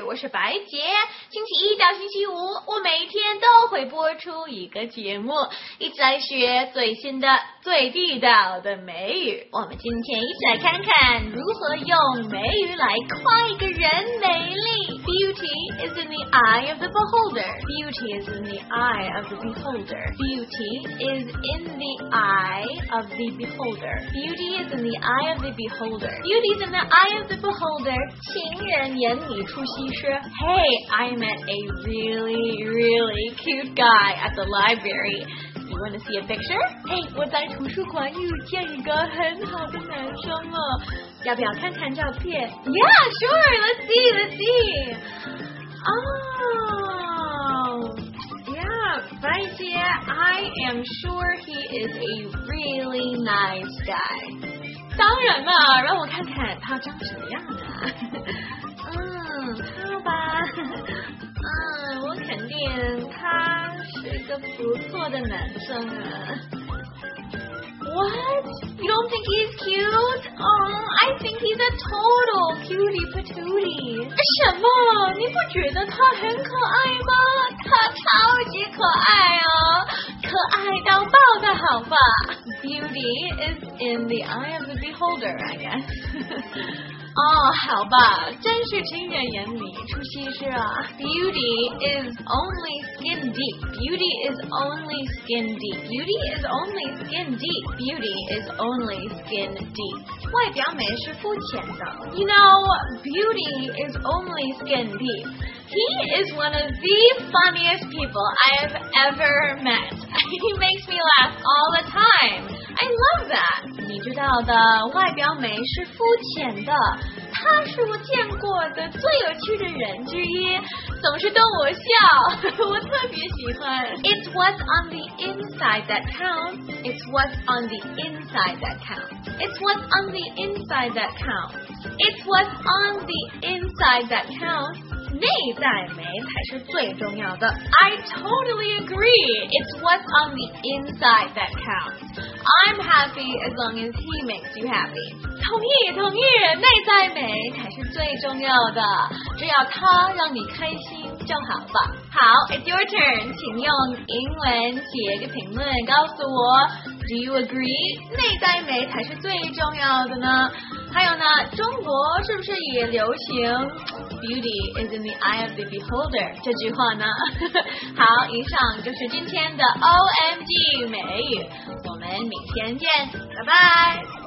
我是白洁。星期一到星期五，我每天都会播出一个节目，一起来学最新的、最地道的美语。我们今天一起来看看如何用美语来夸一个人美丽。Beauty is in the eye of the beholder. Beauty is in the eye of the beholder. Beauty is in the eye of the beholder. Beauty is in the eye of the beholder. Beauty is in the eye of the beholder. 情人眼里出西施。Hey, I met a really cute guy at the library. You want to see a picture? Hey, 我在图书馆遇见一个很好的男生了，要不要看看照片？ Yeah, sure. Let's see. Oh, yeah, 白洁 I am sure he is a really nice guy. 当然了，让我看看他长什么样啊。他吧，我肯定他是个不错的男生啊。What? You don't think he's cute? I think he's a total cutie patootie. 什么？你不觉得他很可爱吗？他超级可爱哦，可爱到爆的好吧 ？Beauty is in the eye of the beholder, I guess. 好吧，真是情人眼里出西施啊。Beauty is only skin deep. Beauty is only skin deep. Beauty is only skin deep. Beauty is only skin deep. 外表美是肤浅的。You know, beauty is only skin deep. He is one of the funniest people I have ever met. He makes me laugh all the time. I love that. 你知道的，外表美是肤浅的。他是我见过的最有趣的人之一，总是逗我笑，我特别喜欢。It's what's on the inside that counts. It's what's on the inside that counts. It's what's on the inside that counts. It's what's on the inside that counts. 内在美才是最重要的。I totally agree. It's what's on the inside that counts. I'm happy as long as he makes you happy. 同意，内在美才是最重要的，只要他让你开心就好吧。好 ，It's your turn， 请用英文写个评论告诉我 ，Do you agree？ 内在美才是最重要的呢？还有呢，中国是不是也流行 Beauty is in the eye of the beholder 这句话呢？好，以上就是今天的 OMG 美语，我们明天见，拜拜。